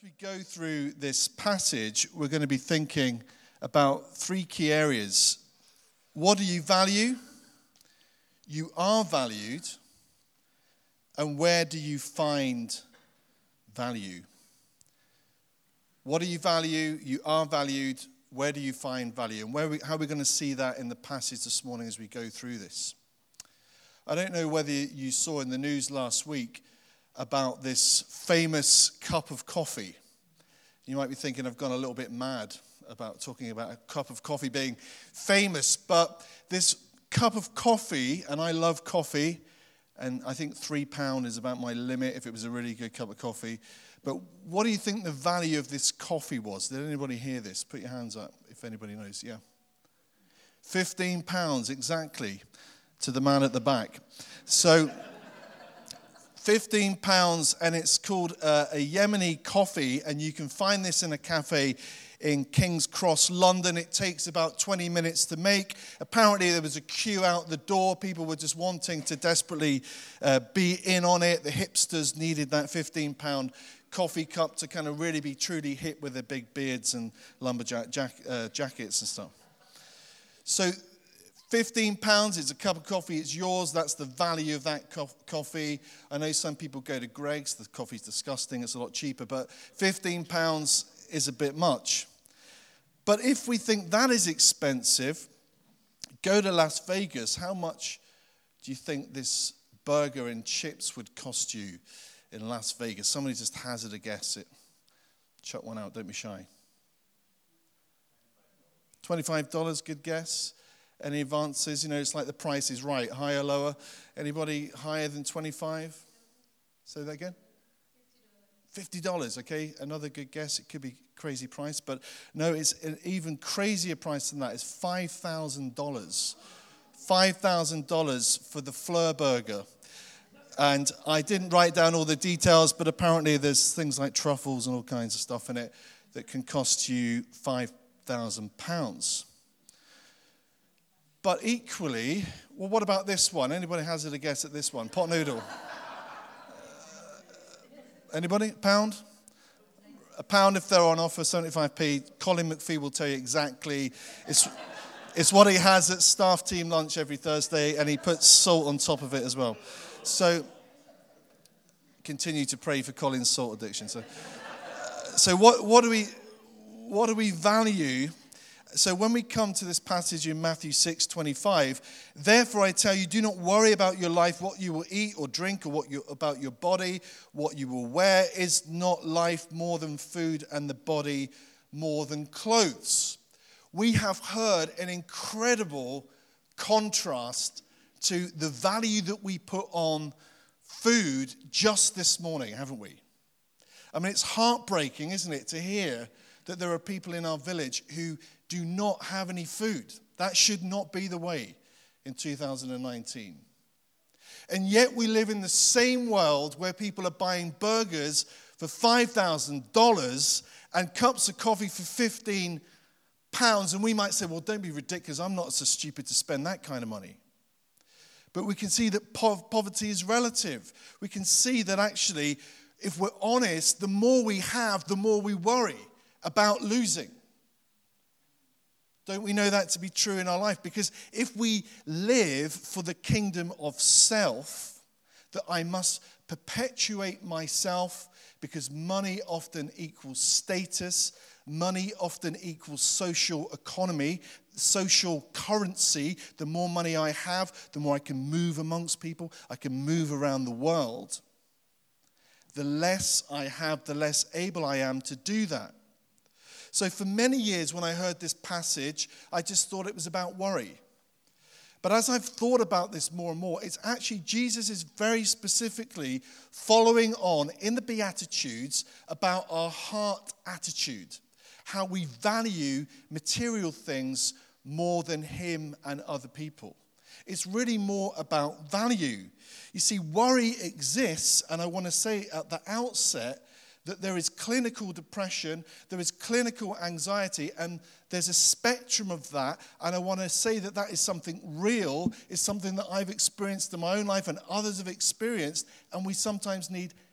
we go through this passage, we're going to be thinking about three key areas. What do you value? You are valued. And where do you find value? What do you value? You are valued. Where do you find value? And how are we going to see that in the passage this morning as we go through this? I don't know whether you saw in the news last week about this famous cup of coffee. You might be thinking I've gone a little bit mad about talking about a cup of coffee being famous, but this cup of coffee, and I love coffee, and I think £3 is about my limit if it was a really good cup of coffee. But what do you think the value of this coffee was? Did anybody hear this? Put your hands up if anybody knows. Yeah. £15 exactly, to the man at the back. So £15, and it's called a Yemeni coffee, and you can find this in a cafe in King's Cross, London. It takes about 20 minutes to make. Apparently there was a queue out the door. People were just wanting to desperately be in on it. The hipsters needed that £15 coffee cup to kind of really be truly hip with their big beards and lumberjack jackets and stuff. So £15 is a cup of coffee. It's yours. That's the value of that coffee. I know some people go to Greg's. The coffee's disgusting. It's a lot cheaper. But £15 is a bit much. But if we think that is expensive, go to Las Vegas. How much do you think this burger and chips would cost you in Las Vegas? Somebody just hazard a guess it. Chuck one out. Don't be shy. $25, good guess. Any advances? You know, it's like the Price is Right. Higher, lower? Anybody higher than 25? Say that again? $50, okay. Another good guess. It could be crazy price, but no, it's an even crazier price than that. It's $5,000. $5,000 for the Fleur burger. And I didn't write down all the details, but apparently there's things like truffles and all kinds of stuff in it that can cost you £5,000. But equally, well, what about this one? Anybody hazard a guess at this one? Pot noodle. Anybody? £1? £1 if they're on offer, 75p. Colin McPhee will tell you exactly. It's what he has at staff team lunch every Thursday, and he puts salt on top of it as well. So continue to pray for Colin's salt addiction. So what do we value? So when we come to this passage in Matthew 6:25, therefore I tell you, do not worry about your life, what you will eat or drink, or about your body, what you will wear. Is not life more than food, and the body more than clothes? We have heard an incredible contrast to the value that we put on food just this morning, haven't we? I mean, it's heartbreaking, isn't it, to hear that there are people in our village who do not have any food. That should not be the way in 2019. And yet we live in the same world where people are buying burgers for $5,000 and cups of coffee for £15. And we might say, well, don't be ridiculous. I'm not so stupid to spend that kind of money. But we can see that poverty is relative. We can see that actually, if we're honest, the more we have, the more we worry about losing. Don't we know that to be true in our life? Because if we live for the kingdom of self, that I must perpetuate myself, because money often equals status, money often equals social economy, social currency. The more money I have, the more I can move amongst people, I can move around the world. The less I have, the less able I am to do that. So for many years when I heard this passage, I just thought it was about worry. But as I've thought about this more and more, it's actually Jesus is very specifically following on in the Beatitudes about our heart attitude, how we value material things more than him and other people. It's really more about value. You see, worry exists, and I want to say at the outset that there is clinical depression, there is clinical anxiety, and there's a spectrum of that. And I want to say that that is something real, is something that I've experienced in my own life and others have experienced, and we sometimes need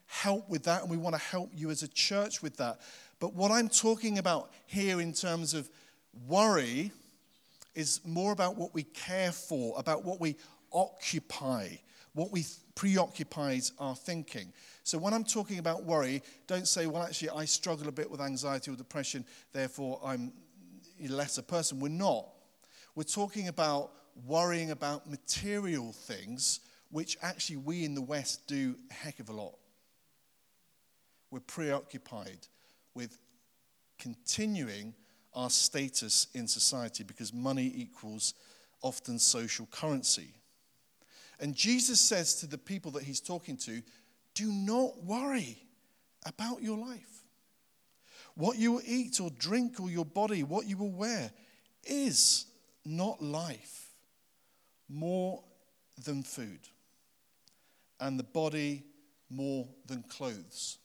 help with that, and we want to help you as a church with that. But what I'm talking about here in terms of worry is more about what we care for, about what we occupy, what we preoccupies our thinking. So when I'm talking about worry, don't say, well, actually, I struggle a bit with anxiety or depression, therefore I'm a lesser person. We're not. We're talking about worrying about material things, which actually we in the West do a heck of a lot. We're preoccupied with continuing our status in society because money equals often social currency. And Jesus says to the people that he's talking to, do not worry about your life. What you will eat or drink, or your body, what you will wear, is not life more than food, and the body more than clothes.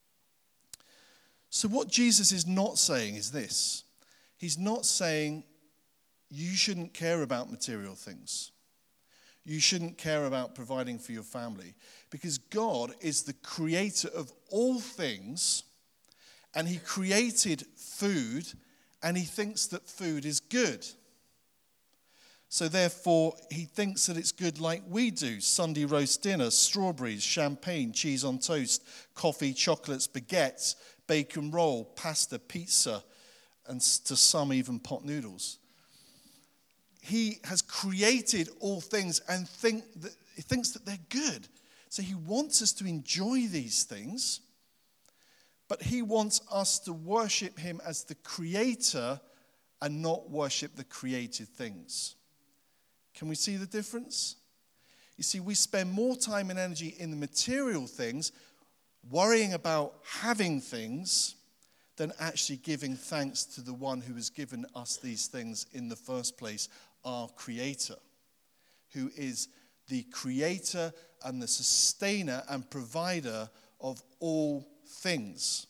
So what Jesus is not saying is this. He's not saying you shouldn't care about material things. You shouldn't care about providing for your family, because God is the creator of all things, and he created food, and he thinks that food is good. So therefore, he thinks that it's good like we do. Sunday roast dinner, strawberries, champagne, cheese on toast, coffee, chocolates, baguettes, bacon roll, pasta, pizza, and to some even pot noodles. He has created all things and he thinks that they're good. So he wants us to enjoy these things, but he wants us to worship him as the creator and not worship the created things. Can we see the difference? You see, we spend more time and energy in the material things, worrying about having things, than actually giving thanks to the one who has given us these things in the first place, our Creator, who is the creator and the sustainer and provider of all things.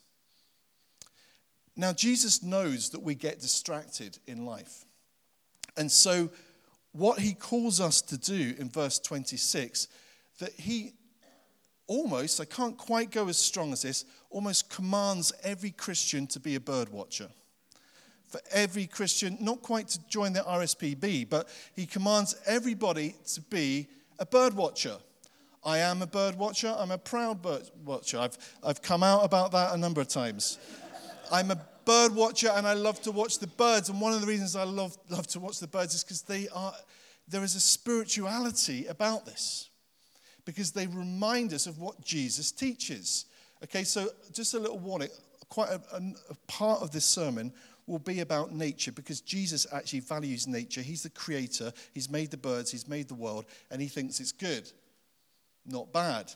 Now, Jesus knows that we get distracted in life. And so what he calls us to do in verse 26, that he almost, I can't quite go as strong as this, almost commands every Christian to be a bird watcher. For every Christian, not quite to join the RSPB, but he commands everybody to be a bird watcher. I am a bird watcher. I'm a proud bird watcher. I've come out about that a number of times. I'm a bird watcher, and I love to watch the birds. And one of the reasons I love to watch the birds is because there is a spirituality about this, because they remind us of what Jesus teaches. Okay, so just a little warning. Quite a part of this sermon will be about nature, because Jesus actually values nature. He's the creator. He's made the birds. He's made the world, and he thinks it's good, not bad.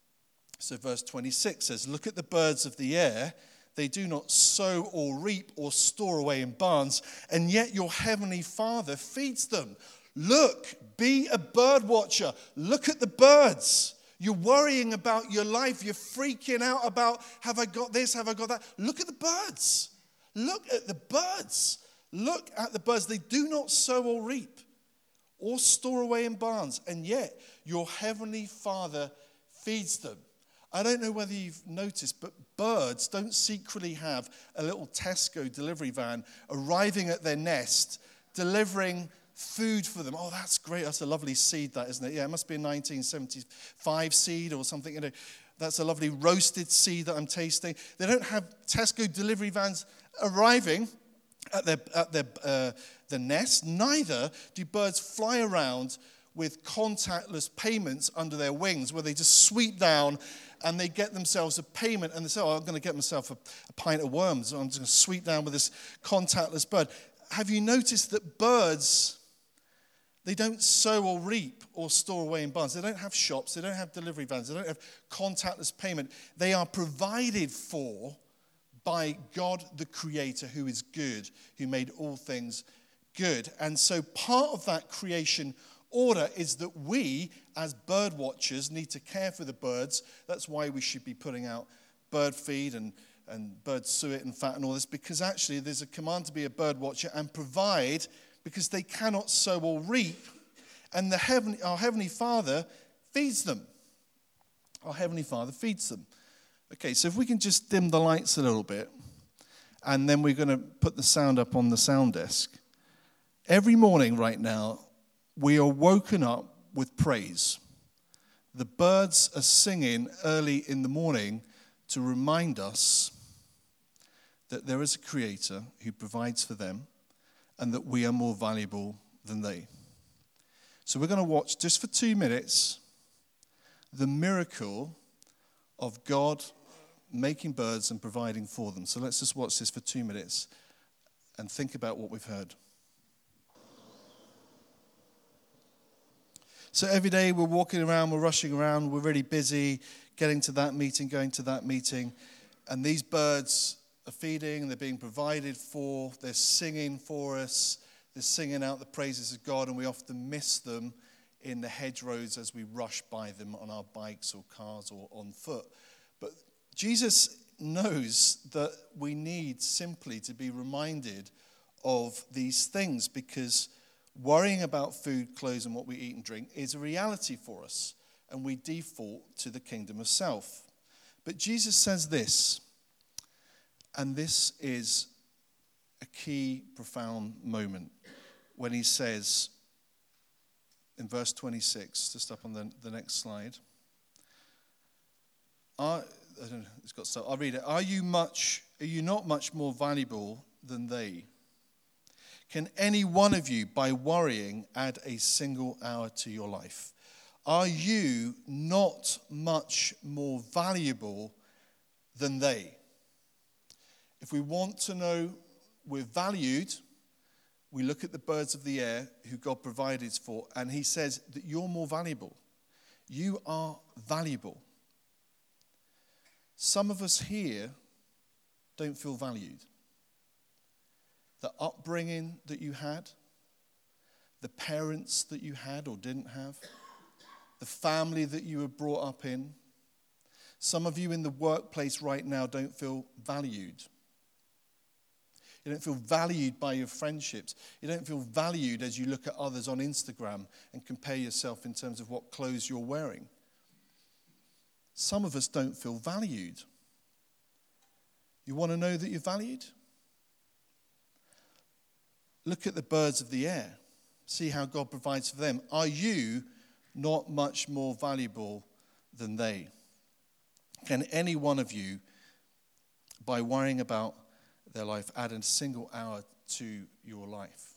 So verse 26 says, look at the birds of the air. They do not sow or reap or store away in barns, and yet your heavenly Father feeds them. Look, be a bird watcher. Look at the birds. You're worrying about your life. You're freaking out about, have I got this? Have I got that? Look at the birds. Look at the birds. Look at the birds. They do not sow or reap or store away in barns, and yet your heavenly Father feeds them. I don't know whether you've noticed, but birds don't secretly have a little Tesco delivery van arriving at their nest, delivering food for them. Oh, that's great. That's a lovely seed, that, isn't it? Yeah, it must be a 1975 seed or something. You know, that's a lovely roasted seed that I'm tasting. They don't have Tesco delivery vans arriving at their nest. Neither do birds fly around with contactless payments under their wings, where they just sweep down and they get themselves a payment, and they say, oh, I'm going to get myself a pint of worms, so I'm just going to sweep down with this contactless bird. Have you noticed that birds, they don't sow or reap or store away in barns? They don't have shops. They don't have delivery vans. They don't have contactless payment. They are provided for by God the Creator, who is good, who made all things good. And so part of that creation order is that we, as bird watchers, need to care for the birds. That's why we should be putting out bird feed and bird suet and fat and all this, because actually there's a command to be a bird watcher and provide, because they cannot sow or reap, and our Heavenly Father feeds them. Our Heavenly Father feeds them. Okay, so if we can just dim the lights a little bit, and then we're going to put the sound up on the sound desk. Every morning right now, we are woken up with praise. The birds are singing early in the morning to remind us that there is a creator who provides for them and that we are more valuable than they. So we're going to watch just for 2 minutes the miracle of God making birds and providing for them. So let's just watch this for 2 minutes and think about what we've heard. So every day we're walking around, we're rushing around, we're really busy getting to that meeting, going to that meeting. And these birds are feeding, they're being provided for, they're singing for us, they're singing out the praises of God, and we often miss them in the hedgerows as we rush by them on our bikes or cars or on foot. But Jesus knows that we need simply to be reminded of these things, because worrying about food, clothes, and what we eat and drink is a reality for us, and we default to the kingdom of self. But Jesus says this, and this is a key, profound moment, when he says in verse 26, just up on the next slide, I don't know, it's got so I'll read it. Are you not much more valuable than they? Can any one of you, by worrying, add a single hour to your life? Are you not much more valuable than they? If we want to know we're valued, we look at the birds of the air who God provided for, and he says that you're more valuable. You are valuable. Some of us here don't feel valued. The upbringing that you had, the parents that you had or didn't have, the family that you were brought up in. Some of you in the workplace right now don't feel valued. You don't feel valued by your friendships. You don't feel valued as you look at others on Instagram and compare yourself in terms of what clothes you're wearing. Some of us don't feel valued. You want to know that you're valued? Look at the birds of the air. See how God provides for them. Are you not much more valuable than they? Can any one of you, by worrying about their life, add a single hour to your life?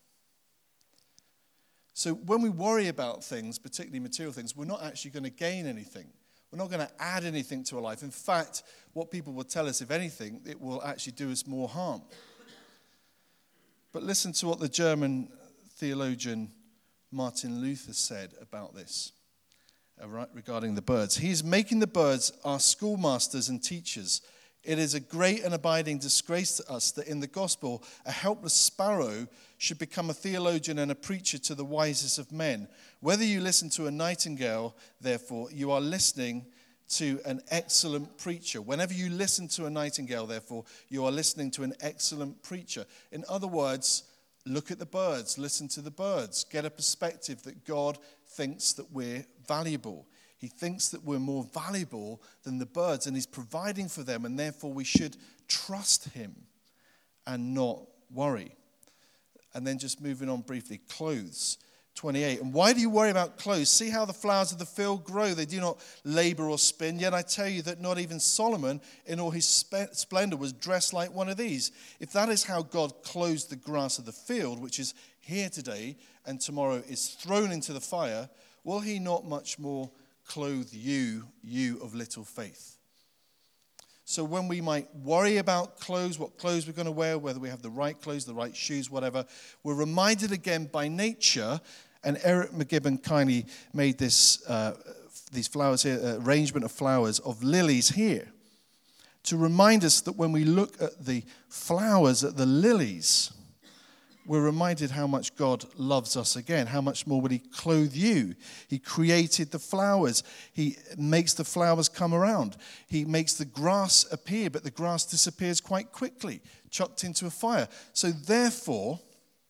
So when we worry about things, particularly material things, we're not actually going to gain anything. We're not going to add anything to our life. In fact, what people will tell us, if anything, it will actually do us more harm. But listen to what the German theologian Martin Luther said about this, regarding the birds. He's making the birds our schoolmasters and teachers. It is a great and abiding disgrace to us that in the gospel, a helpless sparrow should become a theologian and a preacher to the wisest of men. Whether you listen to a nightingale, therefore, you are listening to an excellent preacher. Whenever you listen to a nightingale, therefore, you are listening to an excellent preacher. In other words, look at the birds, listen to the birds, get a perspective that God thinks that we're valuable. He thinks that we're more valuable than the birds, and he's providing for them, and therefore we should trust him and not worry. And then just moving on briefly, clothes. 28. And why do you worry about clothes? See how the flowers of the field grow. They do not labor or spin. Yet I tell you that not even Solomon in all his splendor was dressed like one of these. If that is how God clothes the grass of the field, which is here today and tomorrow is thrown into the fire, will he not much more clothe you, you of little faith? So when we might worry about clothes, what clothes we're going to wear, whether we have the right clothes, the right shoes, whatever, we're reminded again by nature. And Eric McGibbon kindly made this these flowers here, arrangement of flowers of lilies here, to remind us that when we look at the flowers, at the lilies, we're reminded how much God loves us again. How much more would he clothe you? He created the flowers. He makes the flowers come around. He makes the grass appear, but the grass disappears quite quickly, chucked into a fire. So therefore,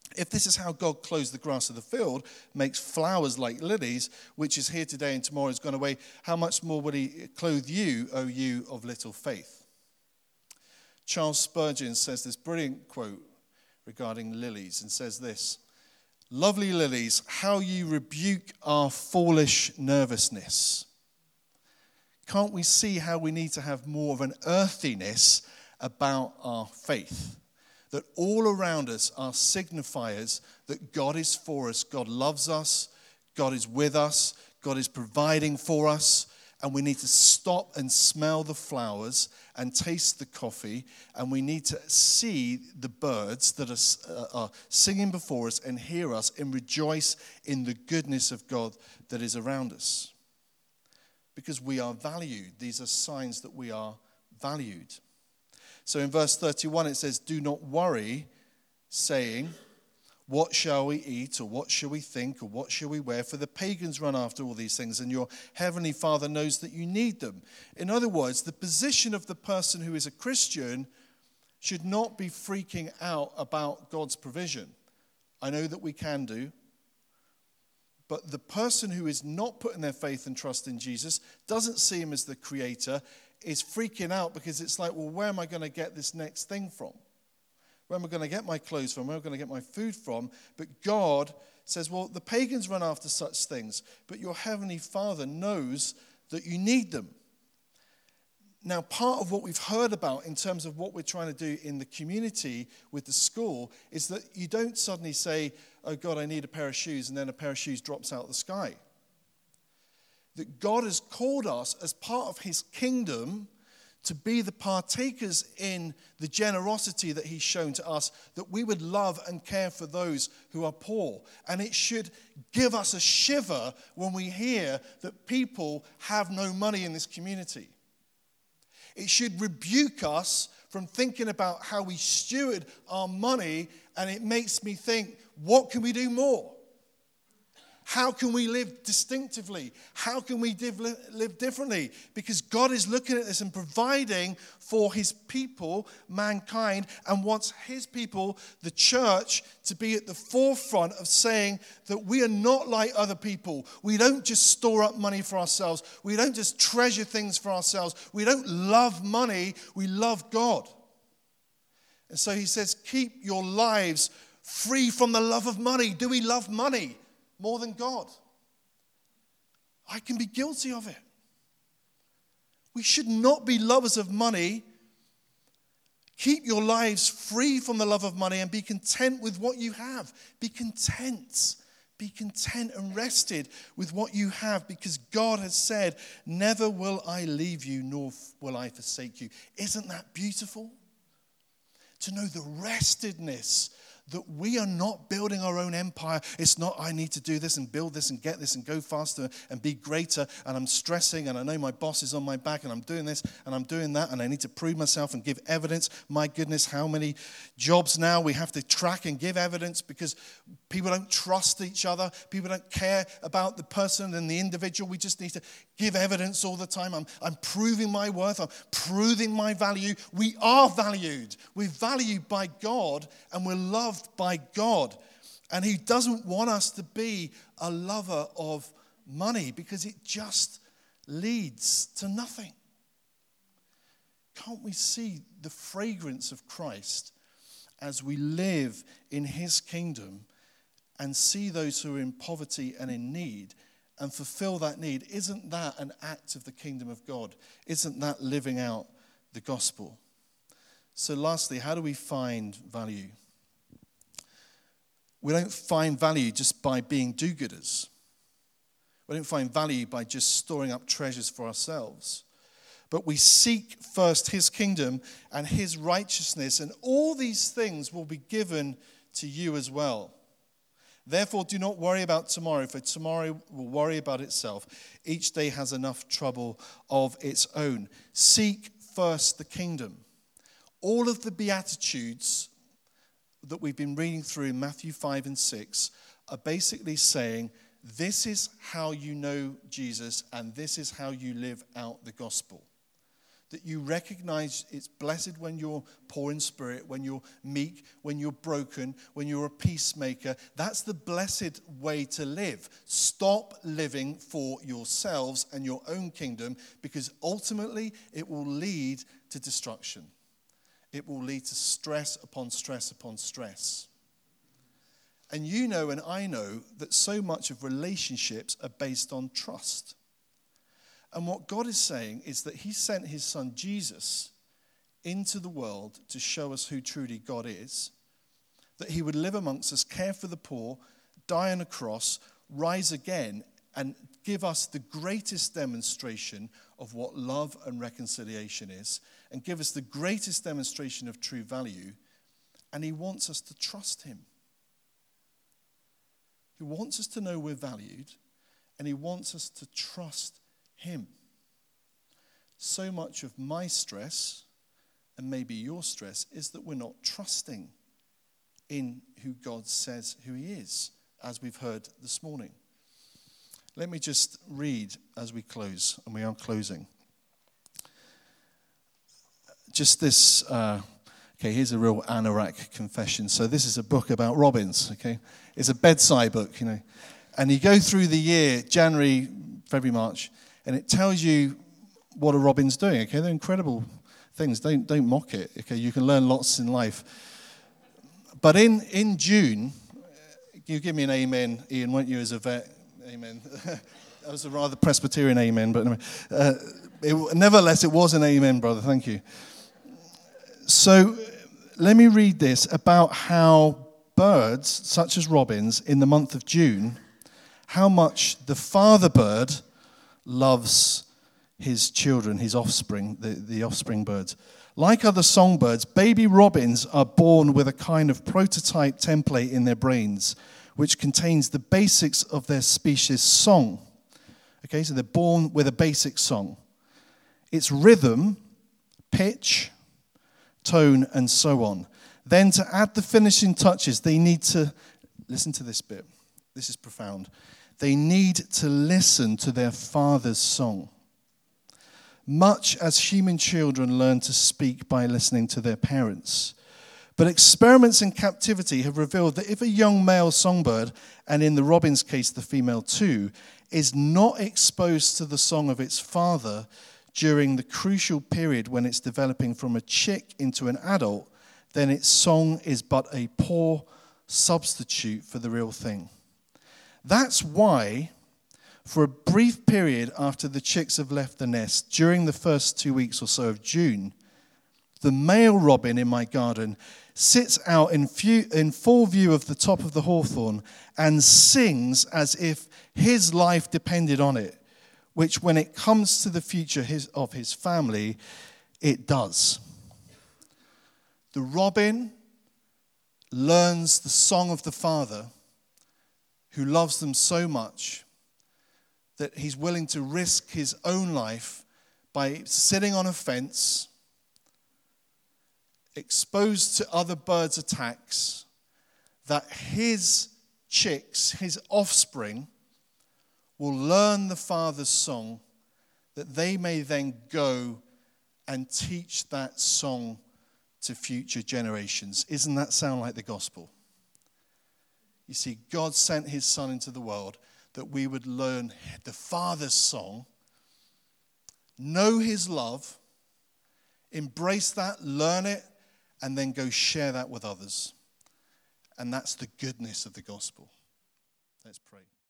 If this is how God clothes the grass of the field, makes flowers like lilies, which is here today and tomorrow is gone away, how much more will he clothe you, O you of little faith? Charles Spurgeon says this brilliant quote regarding lilies and says this: "Lovely lilies, how you rebuke our foolish nervousness." Can't we see how we need to have more of an earthiness about our faith? That all around us are signifiers that God is for us, God loves us, God is with us, God is providing for us, and we need to stop and smell the flowers and taste the coffee, and we need to see the birds that are singing before us and hear us and rejoice in the goodness of God that is around us. Because we are valued. These are signs that we are valued. So in verse 31 it says, "Do not worry, saying, what shall we eat, or what shall we think, or what shall we wear? For the pagans run after all these things, and your heavenly Father knows that you need them." In other words, the position of the person who is a Christian should not be freaking out about God's provision. I know that we can do. But the person who is not putting their faith and trust in Jesus, doesn't see him as the creator, is freaking out because it's like, well, where am I going to get this next thing from? Where am I going to get my clothes from? Where am I going to get my food from? But God says, well, the pagans run after such things, but your heavenly Father knows that you need them. Now, part of what we've heard about in terms of what we're trying to do in the community with the school is that you don't suddenly say, oh God, I need a pair of shoes, and then a pair of shoes drops out of the sky. That God has called us as part of his kingdom to be the partakers in the generosity that he's shown to us, that we would love and care for those who are poor. And it should give us a shiver when we hear that people have no money in this community. It should rebuke us from thinking about how we steward our money, and it makes me think, what can we do more? How can we live distinctively? How can we live differently? Because God is looking at this and providing for his people, mankind, and wants his people, the church, to be at the forefront of saying that we are not like other people. We don't just store up money for ourselves. We don't just treasure things for ourselves. We don't love money. We love God. And so he says, keep your lives free from the love of money. Do we love money more than God? I can be guilty of it. We should not be lovers of money. Keep your lives free from the love of money and be content with what you have. Be content. Be content and rested with what you have, because God has said, never will I leave you, nor will I forsake you. Isn't that beautiful? To know the restedness that we are not building our own empire. It's not, I need to do this and build this and get this and go faster and be greater, and I'm stressing and I know my boss is on my back and I'm doing this and I'm doing that and I need to prove myself and give evidence. My goodness, how many jobs now we have to track and give evidence because people don't trust each other. People don't care about the person and the individual. We just need to give evidence all the time. I'm proving my worth. I'm proving my value. We are valued. We're valued by God and we're loved by God. And he doesn't want us to be a lover of money because it just leads to nothing. Can't we see the fragrance of Christ as we live in his kingdom and see those who are in poverty and in need and fulfill that need? Isn't that an act of the kingdom of God? Isn't that living out the gospel? So lastly, how do we find value? We don't find value just by being do-gooders. We don't find value by just storing up treasures for ourselves. But we seek first his kingdom and his righteousness, and all these things will be given to you as well. Therefore, do not worry about tomorrow, for tomorrow will worry about itself. Each day has enough trouble of its own. Seek first the kingdom. All of the Beatitudes that we've been reading through in Matthew 5 and 6 are basically saying, this is how you know Jesus and this is how you live out the gospel. that you recognize it's blessed when you're poor in spirit, when you're meek, when you're broken, when you're a peacemaker. That's the blessed way to live. Stop living for yourselves and your own kingdom, because ultimately it will lead to destruction. It will lead to stress upon stress upon stress. And you know and I know that so much of relationships are based on trust. And what God is saying is that he sent his son Jesus into the world to show us who truly God is, that he would live amongst us, care for the poor, die on a cross, rise again, and give us the greatest demonstration of what love and reconciliation is, and give us the greatest demonstration of true value. And he wants us to trust him. He wants us to know we're valued, and he wants us to trust him. So much of my stress, and maybe your stress, is that we're not trusting in who God says who he is, as we've heard this morning. Let me just read as we close, and we are closing. Just this, here's a real anorak confession. So this is a book about robins, okay? It's a bedside book, And you go through the year, January, February, March, and it tells you what a robin's doing, okay? They're incredible things. Don't mock it, okay? You can learn lots in life. But in June, you give me an amen, Ian, won't you, as a vet? Amen. That was a rather Presbyterian amen, but anyway. Nevertheless, it was an amen, brother. Thank you. So let me read this about how birds, such as robins, in the month of June, how much the father bird loves his children, his offspring, the offspring birds. Like other songbirds, baby robins are born with a kind of prototype template in their brains, which contains the basics of their species' song. Okay, so they're born with a basic song. It's rhythm, pitch, tone, and so on. Then to add the finishing touches, they need to, listen to this bit. This is profound. They need to listen to their father's song, much as human children learn to speak by listening to their parents. But experiments in captivity have revealed that if a young male songbird, and in the robin's case the female too, is not exposed to the song of its father during the crucial period when it's developing from a chick into an adult, then its song is but a poor substitute for the real thing. That's why, for a brief period after the chicks have left the nest, during the first 2 weeks or so of June, the male robin in my garden sits out in full view of the top of the hawthorn and sings as if his life depended on it, which when it comes to the future of his family, it does. The robin learns the song of the father who loves them so much that he's willing to risk his own life by sitting on a fence, exposed to other birds' attacks, that his chicks, his offspring, will learn the father's song, that they may then go and teach that song to future generations. Isn't that sound like the gospel? You see, God sent his son into the world that we would learn the Father's song, know his love, embrace that, learn it, and then go share that with others. And that's the goodness of the gospel. Let's pray.